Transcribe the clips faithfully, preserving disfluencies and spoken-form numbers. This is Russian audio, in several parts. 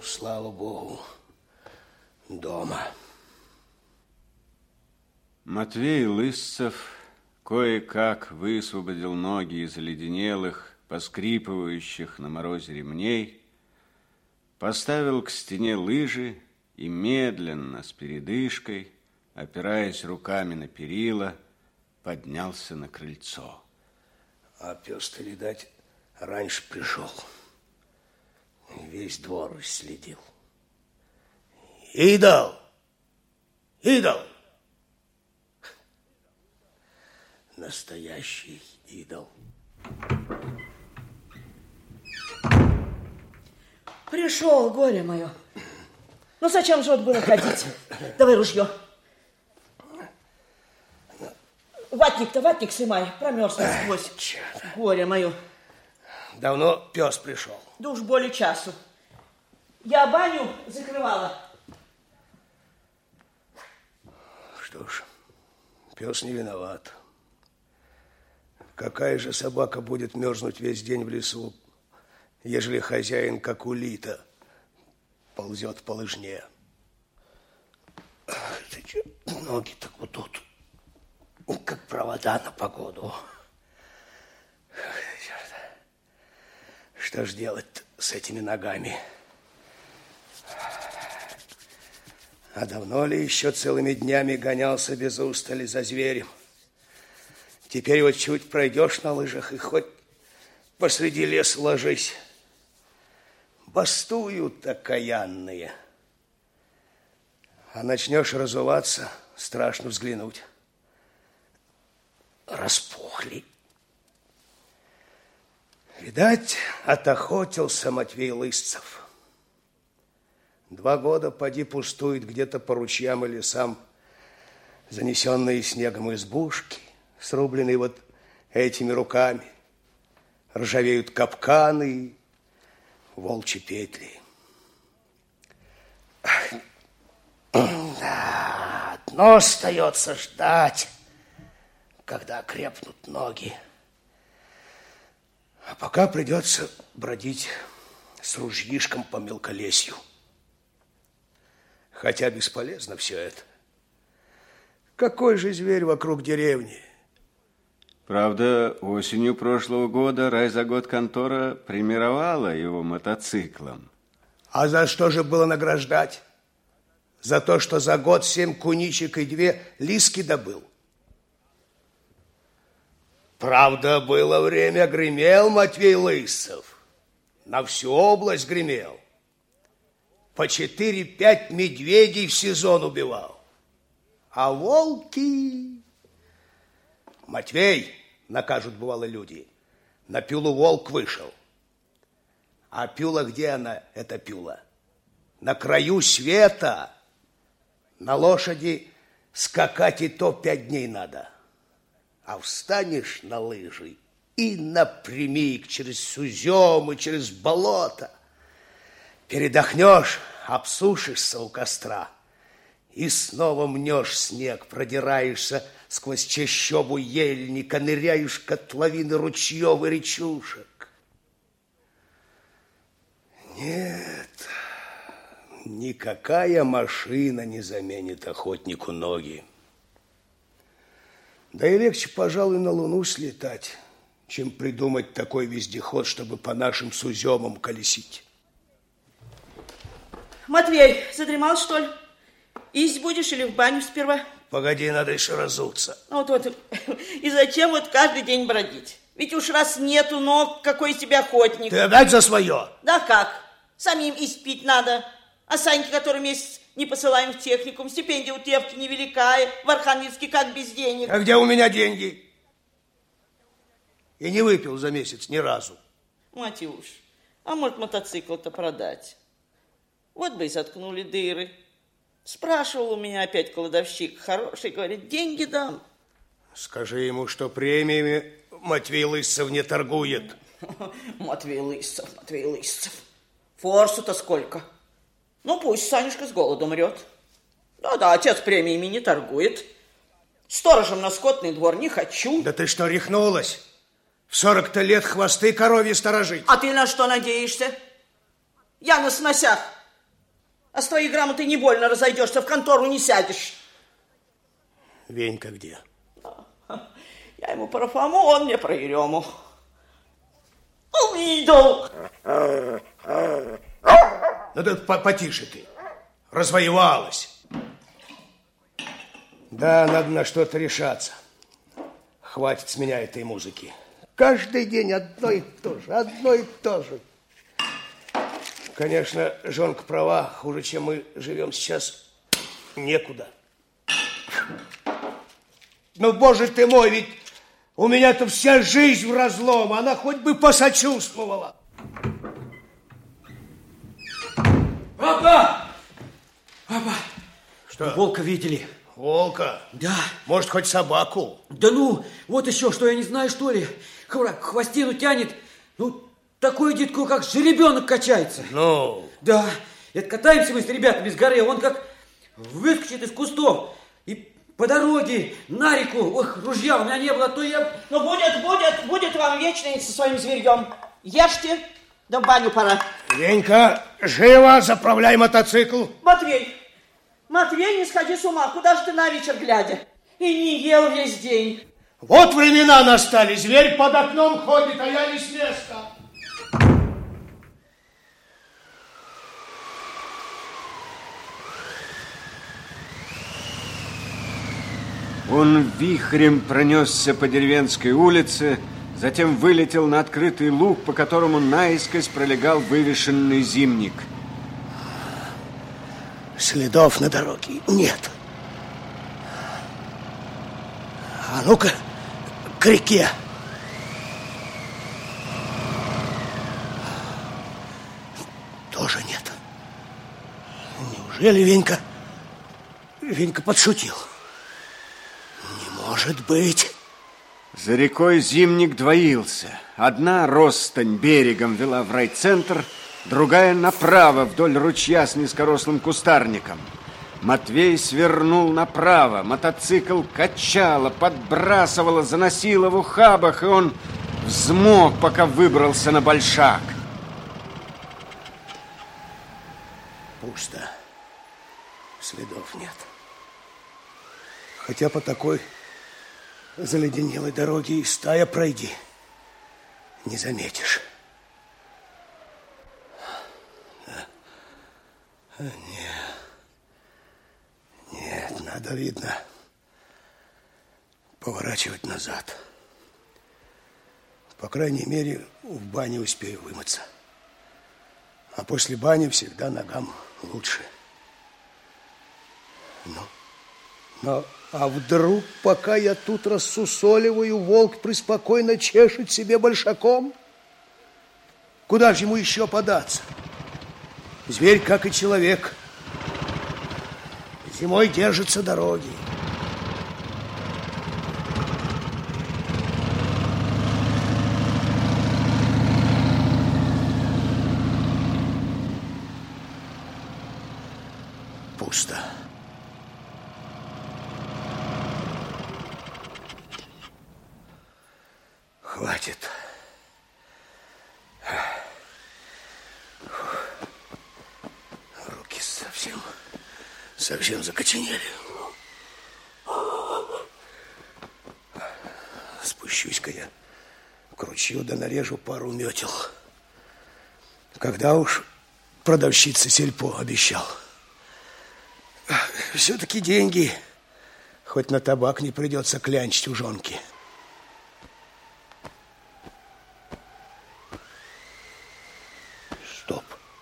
слава богу, дома. Матвей Лысцев кое-как высвободил ноги из оледенелых, поскрипывающих на морозе ремней, поставил к стене лыжи и медленно, с передышкой, опираясь руками на перила, поднялся на крыльцо. А пес-то, видать, раньше пришел. Весь двор следил. Идол! Идол! Настоящий идол. Пришел, горе мое. Ну, зачем же вот было ходить? Давай ружье. Ватник-то, ватник сымай, промерз насквозь. Горе мое. Давно пес пришел? Да уж более часу. Я баню закрывала. Что ж, пес не виноват. Какая же собака будет мерзнуть весь день в лесу, ежели хозяин, как улита, ползет по лыжне? Ноги так вот тут, как провода на погоду. Что ж делать с этими ногами? А давно ли еще целыми днями гонялся без устали за зверем? Теперь вот чуть пройдешь на лыжах и хоть посреди леса ложись. Бастуют окаянные. А начнешь разуваться, страшно взглянуть. Распухли. Видать, отохотился Матвей Лысцев. Два года поди пустует где-то по ручьям и лесам занесенные снегом избушки, срубленные вот этими руками. Ржавеют капканы, волчьи петли. Да, одно остается ждать, когда крепнут ноги. А пока придется бродить с ружьишком по мелколесью. Хотя бесполезно все это. Какой же зверь вокруг деревни? Правда, осенью прошлого года райзаводконтора премировала его мотоциклом. А за что же было награждать? За то, что за год семь куничек и две лиски добыл. Правда, было время, гремел Матвей Лысцев. На всю область гремел. По четыре-пять медведей в сезон убивал. А волки... Матвей, накажут, бывало, люди, на Пюлу волк вышел. А Пюла, где она, эта Пюла? На краю света. На лошади скакать и то пять дней надо. А встанешь на лыжи и напрямик через сузем и через болото. Передохнешь, обсушишься у костра и снова мнешь снег, продираешься сквозь чащобу ельника, ныряешь в котловины ручьев и речушек. Нет, никакая машина не заменит охотнику ноги. Да и легче, пожалуй, на Луну слетать, чем придумать такой вездеход, чтобы по нашим суземам колесить. Матвей, задремал, что ли? Есть будешь или в баню сперва? Погоди, надо еще разуться. Вот, вот. И зачем вот каждый день бродить? Ведь уж раз нету ног, какой из тебя охотник? Ты опять за свое? Да как? Самим испить надо. А Саньке, который месяц не посылаем в техникум, стипендия у Тевки невеликая, в Архангельске как без денег. А где у меня деньги? И не выпил за месяц ни разу. Матюш, а может мотоцикл-то продать? Вот бы и заткнули дыры. Спрашивал у меня опять кладовщик хороший, говорит, деньги дам. Скажи ему, что премиями Матвей Лысцев не торгует. Матвей Лысцев, Матвей Лысцев. Форсу-то сколько? Ну, пусть Санюшка с голоду умрет. Да-да, отец премиями не торгует. Сторожем на скотный двор не хочу. Да ты что, рехнулась? В сорок-то лет хвосты коровьи сторожить. А ты на что надеешься? Я на сносях А с твоей грамотой не больно разойдешься, в контору не сядешь. Венька где? Я ему про Фому, он мне про Ерему. Увидел. Ну да потише ты. Развоевалась. Да, надо на что-то решаться. Хватит с меня этой музыки. Каждый день одно и то же, одно и то же. Конечно, жонка права, хуже, чем мы живем сейчас, некуда. Ну, боже ты мой, ведь у меня-то вся жизнь в разлом, она хоть бы посочувствовала. Папа! Папа! Что? Волка видели. Волка? Да. Может, хоть собаку? Да ну, вот еще, что я не знаю, что ли. К хвостину тянет. Ну, такой детку, как жеребенок качается. Ну? Да. Это катаемся мы с ребятами с горы, он как выскочит из кустов. И по дороге на реку, ох, ружья у меня не было, то я... Ну, будет, будет, будет вам вечно со своим зверьем. Ешьте, да в баню пора. Венька, живо заправляй мотоцикл. Матвей, Матвей, не сходи с ума, куда же ты на вечер глядя? И не ел весь день. Вот времена настали, зверь под окном ходит, а я не с места. Он вихрем пронесся по деревенской улице, затем вылетел на открытый луг, по которому наискось пролегал вывешенный зимник. Следов на дороге нет. А ну-ка, к реке. Тоже нет. Неужели Венька... Венька подшутил? Не может быть. За рекой зимник двоился. Одна росстань берегом вела в райцентр, другая направо вдоль ручья с низкорослым кустарником. Матвей свернул направо. Мотоцикл качало, подбрасывало, заносило в ухабах, и он взмок, пока выбрался на большак. Пусто. Следов нет. Хотя по такой заледенелой дороге и стая пройди, не заметишь. Нет. Нет, надо, видно, поворачивать назад. По крайней мере, в бане успею вымыться. А после бани всегда ногам лучше. Ну, но, а вдруг, пока я тут рассусоливаю, волк преспокойно чешет себе большаком? Куда же ему еще податься? Зверь, как и человек, зимой держится дороги. Пусто. Хватит. Руки совсем, совсем закоченели. Спущусь-ка я к ручью, да нарежу пару метел. Когда уж продавщица сельпо обещал. Все-таки деньги. Хоть на табак не придется клянчить у жонки. Стоп.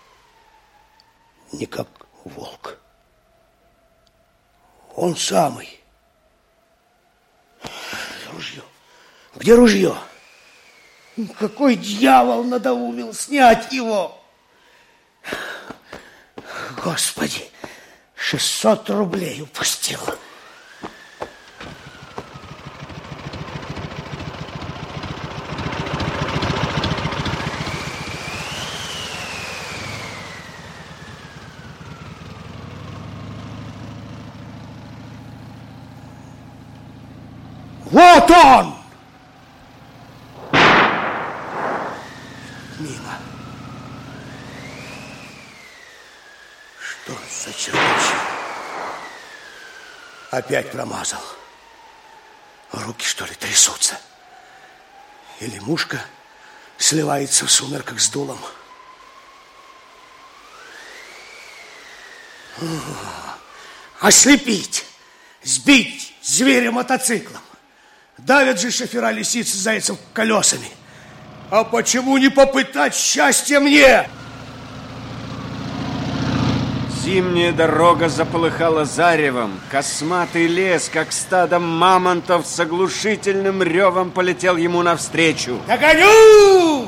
Не как волк. Он самый. Ружье. Где ружье? Какой дьявол надоумил снять его? Господи, шестьсот рублей упустил. Вот он! Мимо. Что Опять промазал. Руки, что ли, трясутся. Или мушка сливается в сумерках с дулом. Ослепить, сбить зверя мотоциклом. Давят же шофера лисиц зайцев колесами. А почему не попытать счастья мне? Зимняя дорога заполыхала заревом. Косматый лес, как стадо мамонтов, с оглушительным ревом полетел ему навстречу. Догоню!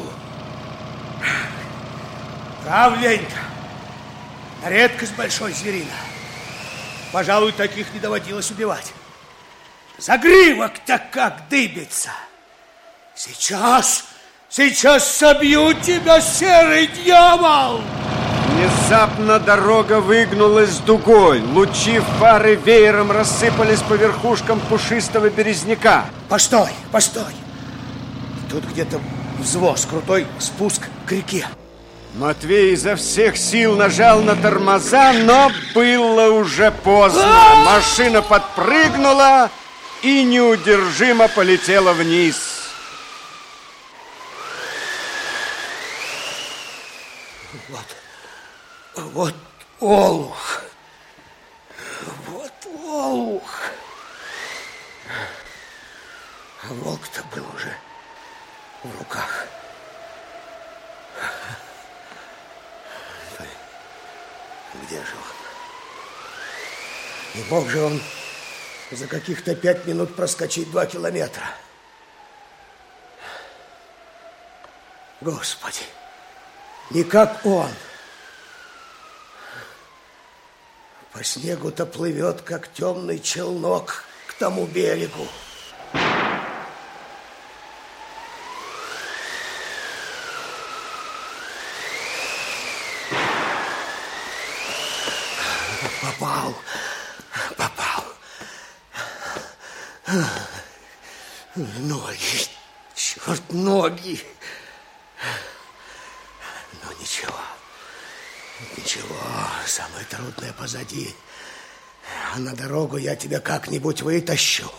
Правленько. На редкость большой зверина. Пожалуй, таких не доводилось убивать. Загривок-то как дыбится. Сейчас, сейчас собью тебя, серый дьявол! Внезапно дорога выгнулась дугой. Лучи фары веером рассыпались по верхушкам пушистого березняка. Постой, постой. Тут где-то взвоз, крутой спуск к реке. Матвей изо всех сил нажал на тормоза, но было уже поздно. Машина подпрыгнула и неудержимо полетела вниз. Вот, вот олух. Вот олух. А волк-то был уже в руках. Где же он? Не мог же он за каких-то пять минут проскочить два километра. Господи, не как он. По снегу-то плывет, как темный челнок к тому берегу. Попал, попал. Ноги, черт, ноги. Ну, ничего, ничего, самое трудное позади. А на дорогу я тебя как-нибудь вытащу.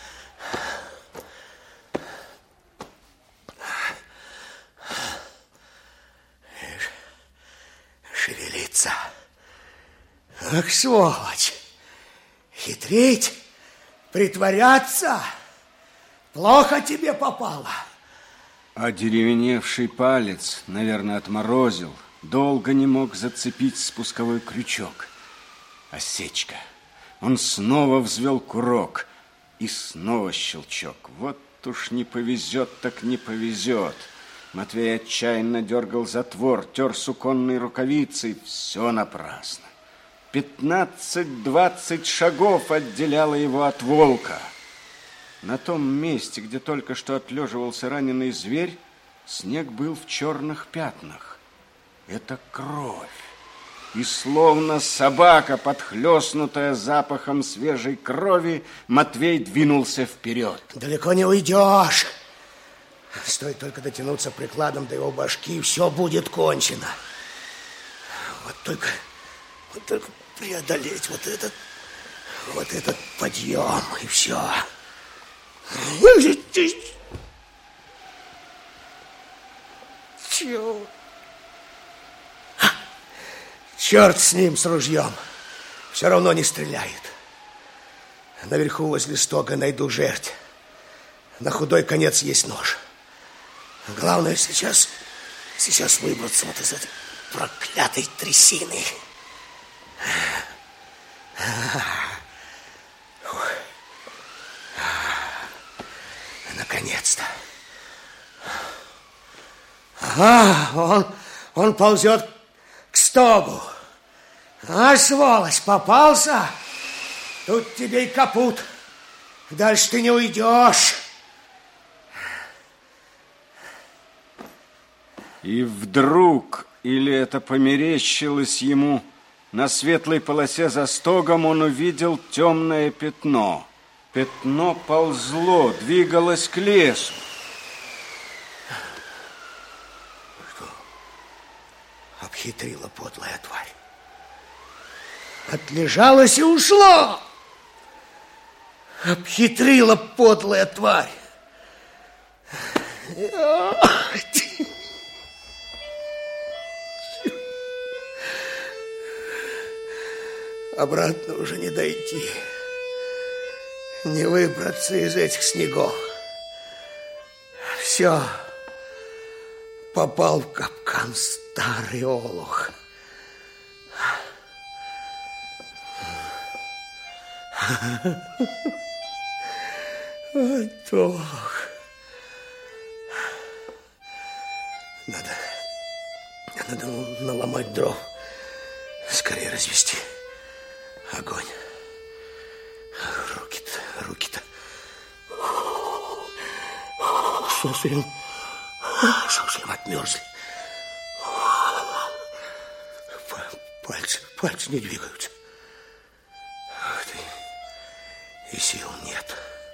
Шевелиться. Ах, сволочь! Хитрить, притворяться, плохо тебе попало. Одеревеневший палец, наверное, отморозил, долго не мог зацепить спусковой крючок. Осечка. Он снова взвел курок, и снова щелчок. Вот уж не повезет, так не повезет. Матвей отчаянно дергал затвор, тер суконной рукавицей. Все напрасно. Пятнадцать-двадцать шагов отделяло его от волка. На том месте, где только что отлеживался раненый зверь, снег был в черных пятнах. Это кровь. И словно собака, подхлестнутая запахом свежей крови, Матвей двинулся вперед. Далеко не уйдешь. Стоит только дотянуться прикладом до его башки, и все будет кончено. Вот только, вот только преодолеть вот этот, вот этот подъем, и все. Черт. Черт с ним, с ружьем. Все равно не стреляет. Наверху возле стога найду жерть. На худой конец есть нож. Главное сейчас, сейчас выбраться вот из этой проклятой трясины. Наконец-то. Ага, он, он ползет к стогу. А, сволочь, попался? Тут тебе и капут. Дальше ты не уйдешь. И вдруг, или это померещилось ему, на светлой полосе за стогом он увидел темное пятно. Пятно ползло, двигалось к лесу. Что? Обхитрила подлая тварь. Отлежалась и ушла. Обхитрила подлая тварь. Обратно уже не дойти. Не выбраться из этих снегов. Все. Попал в капкан старый олух. Ох. Надо, надо наломать дров. Скорее развести огонь. Руки-то, руки-то. Совсем, совсем отмерзли. Пальцы, пальцы не двигаются. И сил нет.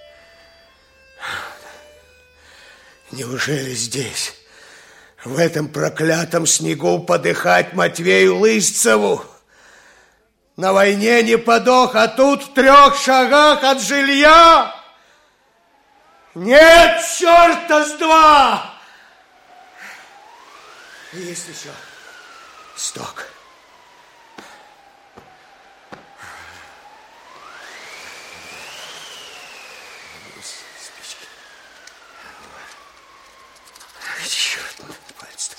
Неужели здесь, в этом проклятом снегу, подыхать Матвею Лысцеву? На войне не подох, а тут в трех шагах от жилья. Нет, черта с два! Есть еще сток. Спички. Черт, пальцы-то.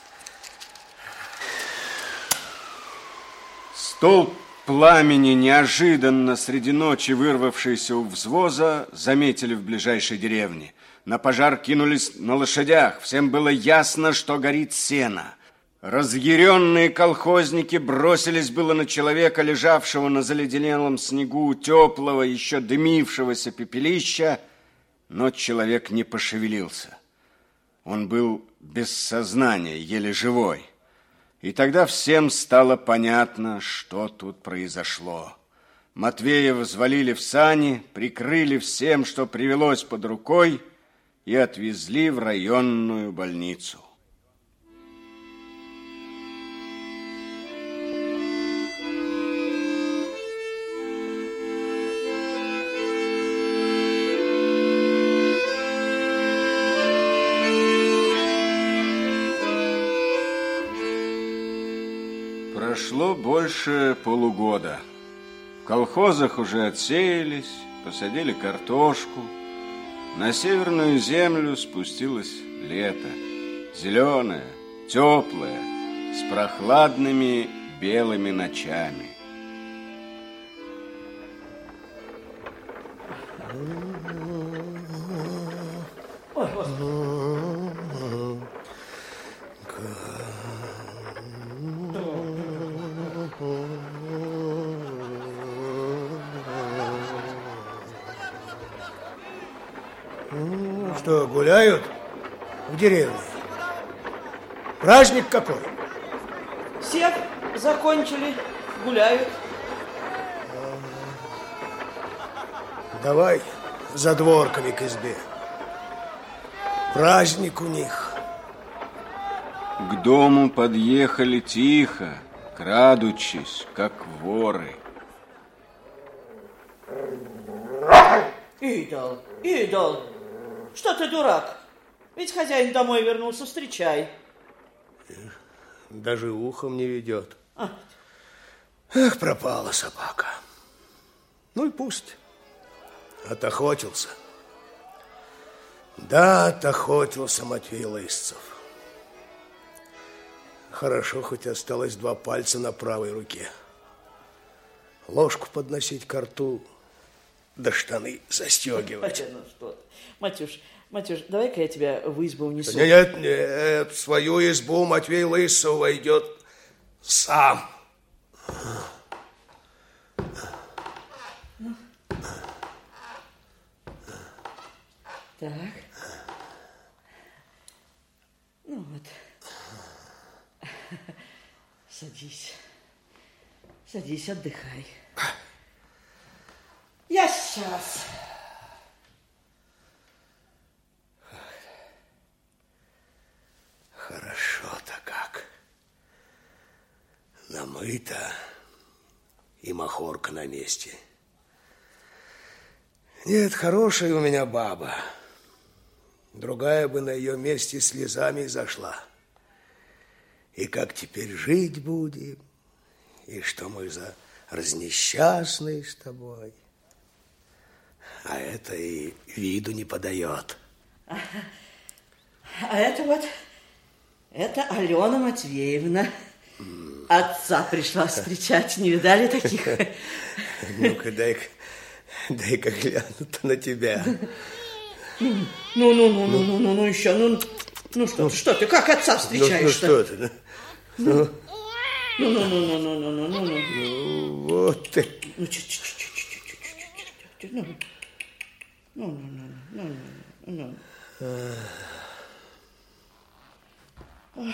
Столб пламени, неожиданно среди ночи вырвавшийся у взвоза, заметили в ближайшей деревне. На пожар кинулись на лошадях. Всем было ясно, что горит сено. Разъяренные колхозники бросились было на человека, лежавшего на заледенелом снегу теплого, еще дымившегося пепелища, но человек не пошевелился. Он был без сознания, еле живой. И тогда всем стало понятно, что тут произошло. Матвея взвалили в сани, прикрыли всем, что привелось под рукой, и отвезли в районную больницу. Прошло больше полугода. В колхозах уже отсеялись, посадили картошку. На северную землю спустилось лето. Зеленое, теплое, с прохладными белыми ночами. Ой, Господи. Что, гуляют в деревне? Праздник какой? Всех закончили, гуляют. Давай за дворками к избе. Праздник у них. К дому подъехали тихо, крадучись, как воры. Идол, идол, что ты дурак? Ведь хозяин домой вернулся, встречай. Даже ухом не ведет. А. Эх, пропала собака. Ну и пусть. Отохотился. Да, отохотился Матвей Лысцев. Хорошо, хоть осталось два пальца на правой руке. Ложку подносить ко рту, да штаны застегивать. Ну что ты. Матюш, Матюш, давай-ка я тебя в избу унесу. Нет, нет, в свою избу Матвей Лысцев войдет сам. Ну. Так. Ну вот. Садись. Садись, отдыхай. Я сейчас. Хорошо-то как. Намыто и махорка на месте. Нет, хорошая у меня баба. Другая бы на ее месте слезами зашла. И как теперь жить будем? И что мы за разнесчастные с тобой? А это и виду не подает. А, а это вот, это Алена Матвеевна. Отца пришла встречать. Не видали таких? Ну-ка, дай-ка, дай-ка гляну-то на тебя. Ну, ну, ну, ну, ну, ну, ну, еще, ну, ну что, что ты, как отца встречаешь-то? Ну, ну, что ты, ну, ну, ну, ну, ну, ну, ну, ну, ну, ну, вот ты. Ну, чуть-чуть, ну, ну, ну, ну, ну, ну.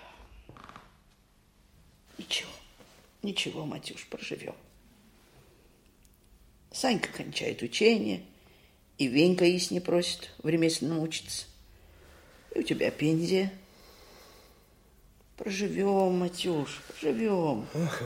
Ничего, ничего, Матюш, проживем. Санька кончает учение, и Венька есть не просит в ремесленном учиться. И у тебя пенсия. Проживем, Матюш, проживем.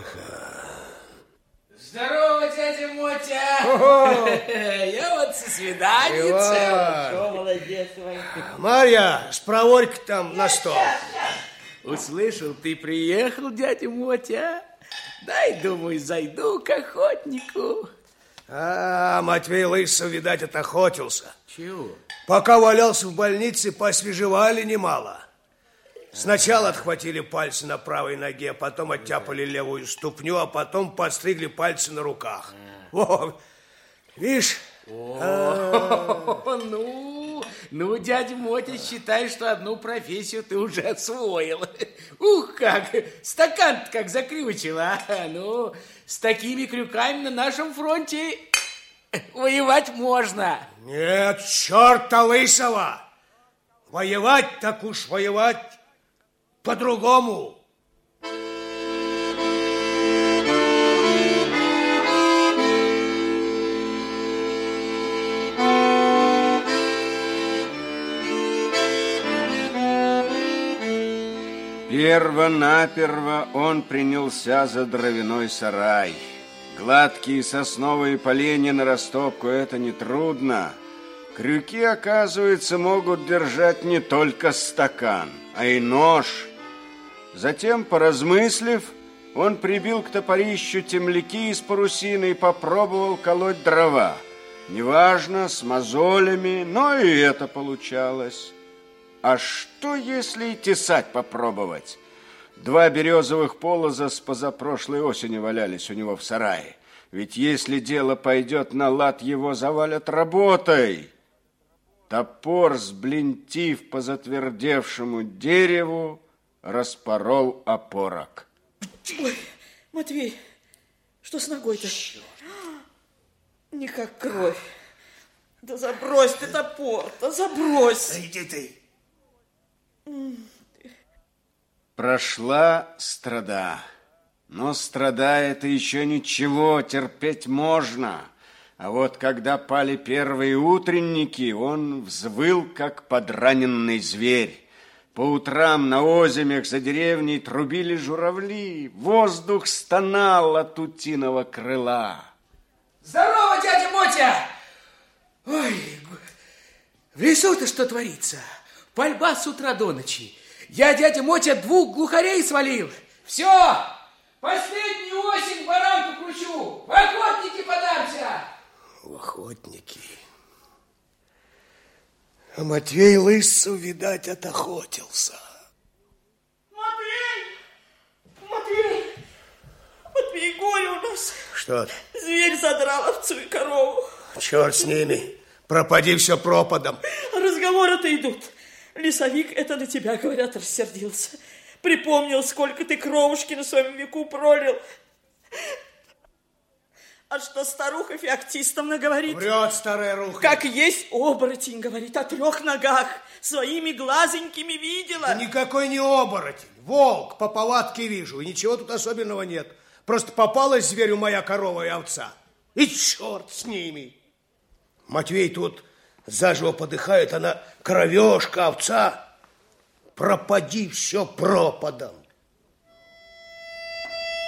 Здорово, дядя Мотя! Я вот со свиданицей. Хорошо, молодец, Ванька. Марья, спроворь-ка там на стол. Услышал, ты приехал, дядя Мотя. Дай, думаю, зайду к охотнику. А, Матвей Лысов, видать, отохотился. Чего? Пока валялся в больнице, посвежевали немало. Сначала отхватили пальцы на правой ноге, потом оттяпали левую ступню, а потом подстригли пальцы на руках. Во, видишь? О, ну, ну, дядя Мотя, считай, что одну профессию ты уже освоил. Ух, как, стакан-то как закрючила. Ну, с такими крюками на нашем фронте воевать можно. Нет, черта лысого! Воевать так уж воевать по-другому. Перво-наперво он принялся за дровяной сарай. Гладкие сосновые поленья на растопку — это нетрудно. Крюки, оказывается, могут держать не только стакан, а и нож. Затем, поразмыслив, он прибил к топорищу темляки из парусины и попробовал колоть дрова. Неважно, с мозолями, но и это получалось. А что, если и тесать попробовать? Два березовых полоза с позапрошлой осени валялись у него в сарае. Ведь если дело пойдет на лад, его завалят работой. Топор, сблинтив по затвердевшему дереву, распорол опорок. Ой, Матвей, что с ногой-то? Не как кровь. Да забрось ты топор, да забрось. Да иди ты. Прошла страда. Но страда — это еще ничего, терпеть можно. А вот когда пали первые утренники, он взвыл, как подраненный зверь. По утрам на озимях за деревней трубили журавли. Воздух стонал от утиного крыла. Здорово, дядя Мотя! Ой, в лесу-то что творится? Пальба с утра до ночи. Я, дядя Мотя, двух глухарей свалил. Все, последнюю осень баранку кручу. В охотники подамся. В охотники. А Матвей Лысов, видать, отохотился. Матвей! Матвей! Матвей, горе у нас. Что? Зверь задрал овцу и корову. Черт с ними. Пропади все пропадом. Разговоры-то идут. Лесовик, это на тебя, говорят, рассердился. Припомнил, сколько ты кровушки на своем веку пролил. А что старуха феоктистовна говорит? Врет старая руха. Как есть оборотень, говорит, о трех ногах. Своими глазенькими видела. Да никакой не оборотень. Волк по повадке вижу. И ничего тут особенного нет. Просто попалась зверю моя корова и овца. И черт с ними. Матвей тут заживо подыхает, она кровешка, овца. Пропади все пропадом.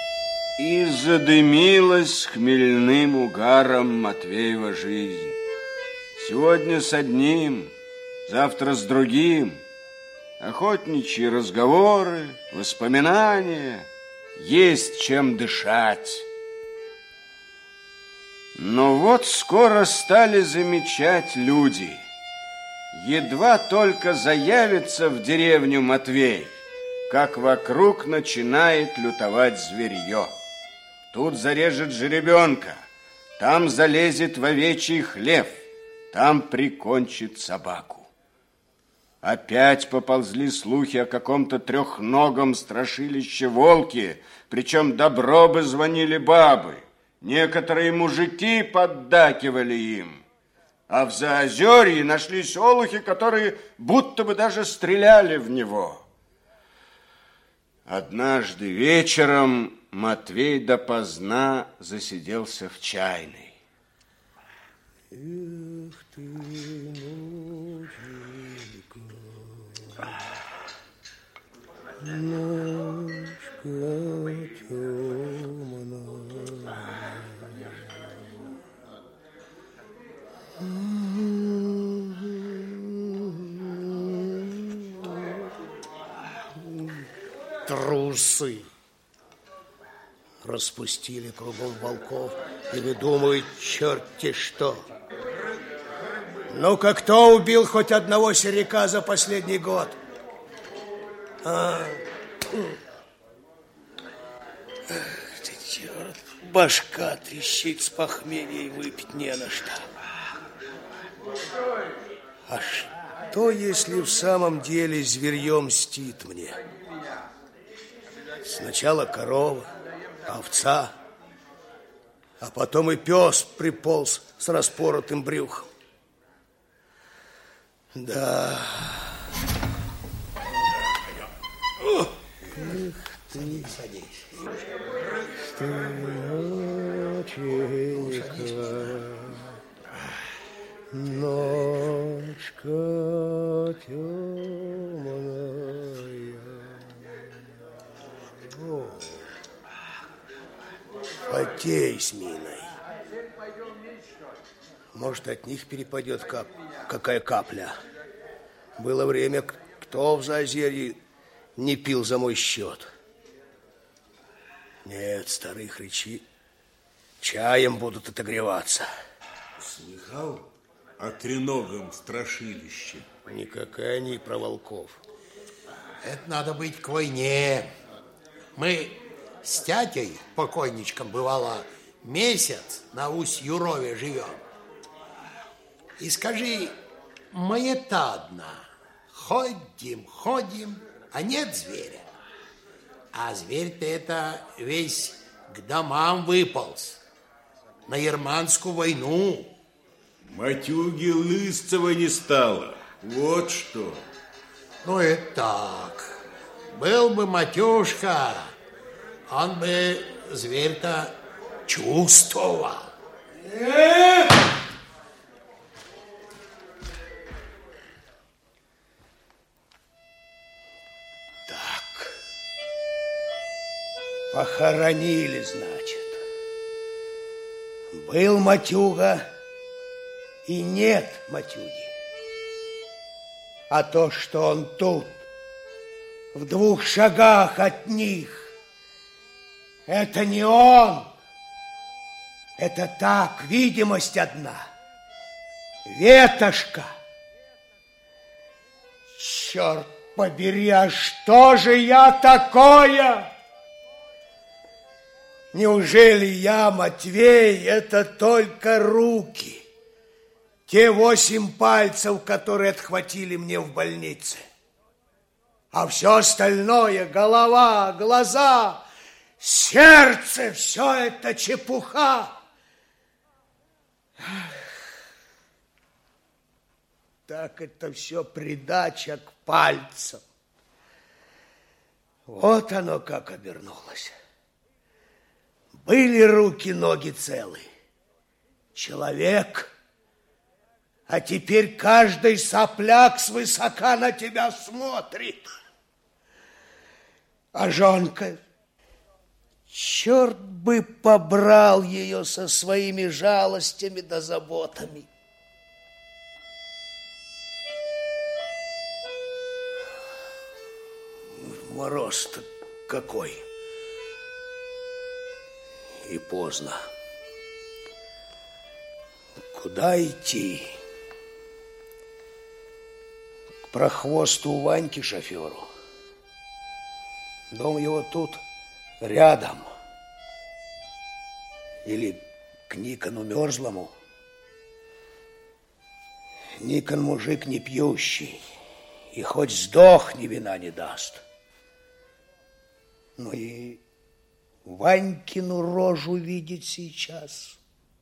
И задымилась хмельным угаром Матвеева жизнь. Сегодня с одним, завтра с другим. Охотничьи разговоры, воспоминания, есть чем дышать. Но вот скоро стали замечать люди. Едва только заявится в деревню Матвей, как вокруг начинает лютовать зверье. Тут зарежет жеребенка, там залезет в овечий хлев, там прикончит собаку. Опять поползли слухи о каком-то трехногом страшилище-волке, причем добро бы звонили бабы. Некоторые мужики поддакивали им. А в Заозерье нашлись олухи, которые будто бы даже стреляли в него. Однажды вечером Матвей допоздна засиделся в чайной. Эх ты, ночка, ночка темная. Трусы распустили кругом волков и выдумывают черти что. Ну-ка, кто убил хоть одного серяка за последний год? А? Эх ты, черт, башка трещит с похмелья и выпить не на что. А что, если в самом деле зверье мстит мне? Сначала корова, овца, а потом и пес приполз с распоротым брюхом. Да. Эх ты, садись. Ты, ноченька, ночка темная. О, потей с миной. Может, от них перепадет кап... какая капля. Было время, кто в Заозерье не пил за мой счет. Нет, старые хрычи чаем будут отогреваться. Слыхал о треногом страшилище? Никакая не про волков. Это надо быть к войне. Мы с тятей, покойничком, бывало, месяц на Усть-Юрове живем. И скажи, маята одна. Ходим, ходим, а нет зверя. А зверь-то это весь к домам выполз. На Ерманскую войну. Матюги Лысцева не стало. Вот что. Ну, это так. Был бы Матюшка, он бы зверь-то чувствовал. Так. Похоронили, значит. Был Матюга и нет Матюги. А то, что он тут, в двух шагах от них, это не он. Это так, видимость одна. Ветошка. Черт побери, а что же я такое? Неужели я, Матвей, это только руки? Те восемь пальцев, которые отхватили мне в больнице. А все остальное, голова, глаза, сердце, все это чепуха. Так это все придача к пальцам. Вот оно как обернулось. Были руки, ноги целы. Человек, а теперь каждый сопляк свысока на тебя смотрит. А жонка, черт бы побрал ее со своими жалостями да заботами. Мороз-то какой. И поздно. Куда идти? К прохвосту Ваньке шоферу. Дом его тут рядом. Или к Никону Мерзлому. Никон мужик не пьющий. И хоть сдохни, вина не даст. Ну и Ванькину рожу видеть сейчас.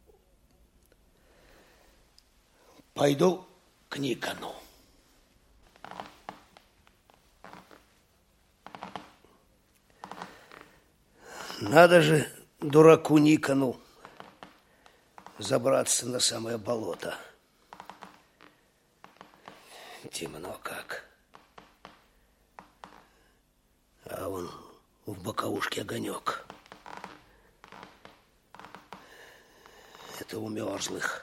Пойду к Никону. Надо же дураку Никону забраться на самое болото. Темно как. А вон в боковушке огонек. Это у мерзлых.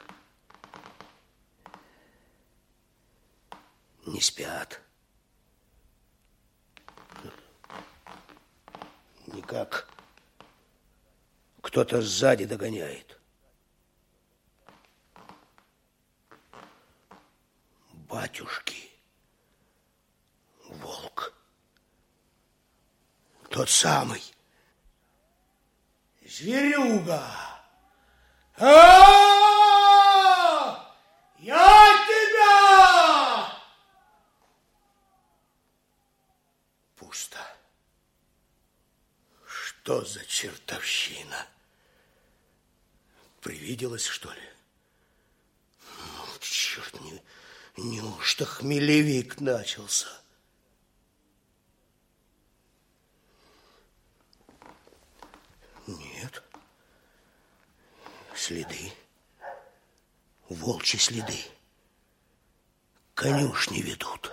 Не спят. Никак. Кто-то сзади догоняет. Батюшки. Волк. Тот самый. Зверюга. А-а-а! Я тебя! Пусто. Что за чертовщина? Привиделось, что ли? Ну, черт, не, неужто хмелевик начался? Нет. Следы. Волчьи следы. Конюшни ведут.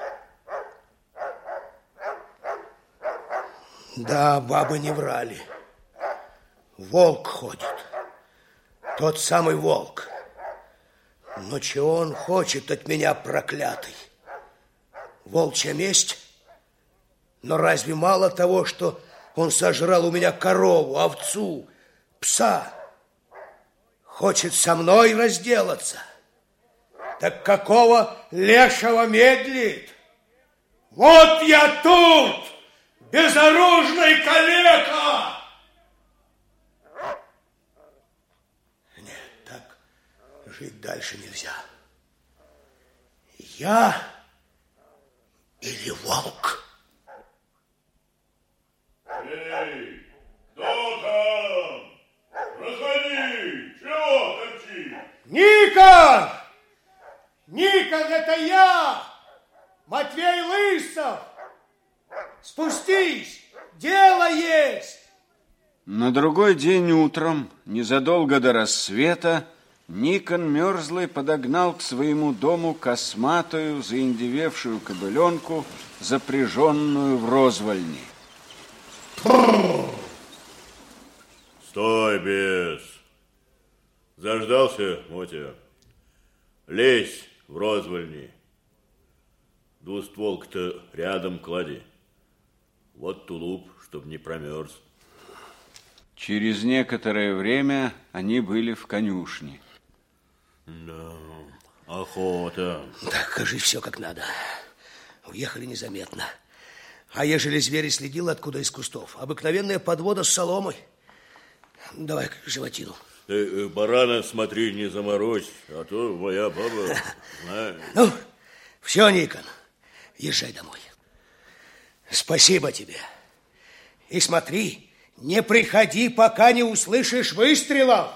Да, бабы не врали. Волк ходит. Тот самый волк. Но чего он хочет от меня, проклятый? Волчья месть? Но разве мало того, что он сожрал у меня корову, овцу, пса? Хочет со мной разделаться? Так какого лешего медлит? Вот я тут, безоружный калека! Нет, так жить дальше нельзя. Я или волк? Эй, кто там? Проходи, чего торчишь? Никон! Никон, это я! Матвей Лысов! Спустись! Дело есть! На другой день утром, незадолго до рассвета, Никон Мерзлый подогнал к своему дому косматую, заиндевевшую кобыленку, запряженную в розвальни. Стой, бес! Заждался, Мотя? Лезь в розвальни. Двустволк-то рядом клади. Вот тулуп, чтоб не промерз. Через некоторое время они были в конюшне. Да, охота. Так, кажись, все как надо. Уехали незаметно. А ежели зверь следил откуда из кустов? Обыкновенная подвода с соломой. Давай к животину. Ты барана смотри, не заморозь, а то моя баба знает. Ну, все, Никон, езжай домой. Спасибо тебе. И смотри, не приходи, пока не услышишь выстрелов.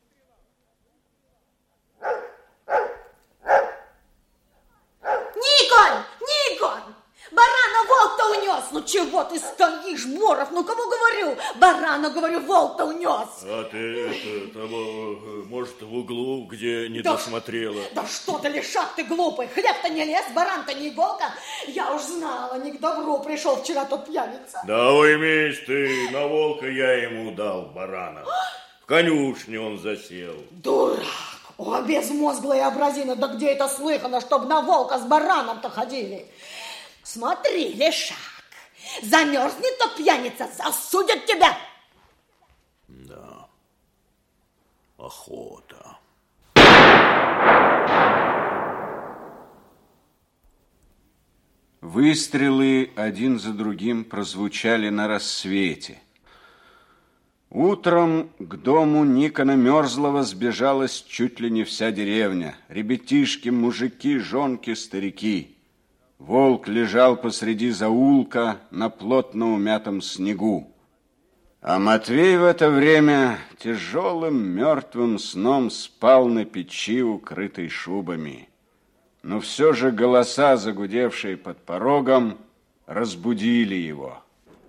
Никон! Никон! Барана волк-то унес! Ну чего ты стоишь, Боров? Ну кому говорю? Барана, говорю, волк-то унес! А ты, это, того, может, в углу, где не да досмотрела? Да что ты, лишак ты глупый! Хлеб-то не лез, баран-то не иголка! Я уж знала, не к добру пришел вчера тот пьяница. Да уймись ты, на волка я ему дал барана. В конюшне он засел. Дурак! О, безмозглая образина, да где это слыхано, чтоб на волка с бараном-то ходили? Смотри, лишак, Замерзнет тот пьяница, засудят тебя. Да, охота. Выстрелы один за другим прозвучали на рассвете. Утром к дому Никона Мерзлого сбежалась чуть ли не вся деревня. Ребятишки, мужики, жонки, старики. Волк лежал посреди заулка на плотно умятом снегу. А Матвей в это время тяжелым мертвым сном спал на печи, укрытой шубами. Но все же голоса, загудевшие под порогом, разбудили его.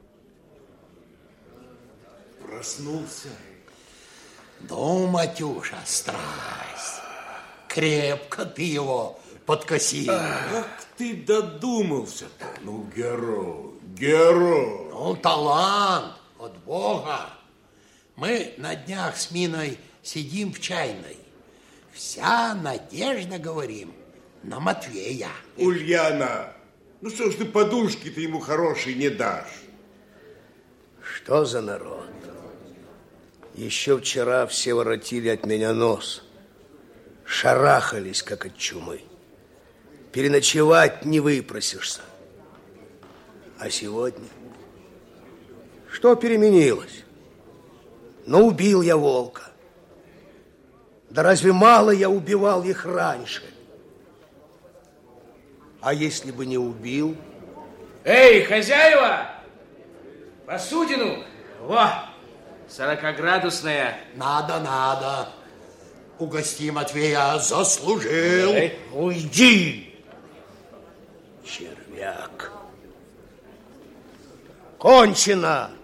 Проснулся. Ну, Матюша, страсть. Крепко ты его подкосил. Как ты додумался-то? Ну, герой, герой. Ну, талант от Бога. Мы на днях с Миной сидим в чайной. Вся надежда, говорим, на Матвея. Ульяна, ну что ж ты подушки-то ему хорошие не дашь? Что за народ? Еще вчера все воротили от меня нос. Шарахались, как от чумы. Переночевать не выпросишься. А сегодня? Что переменилось? Ну, убил я волка. Да разве мало я убивал их раньше? А если бы не убил? Эй, хозяева! Посудину! Во! Сорокоградусная. Надо, надо. Угости Матвея, заслужил. Эй, уйди, червяк. Кончено.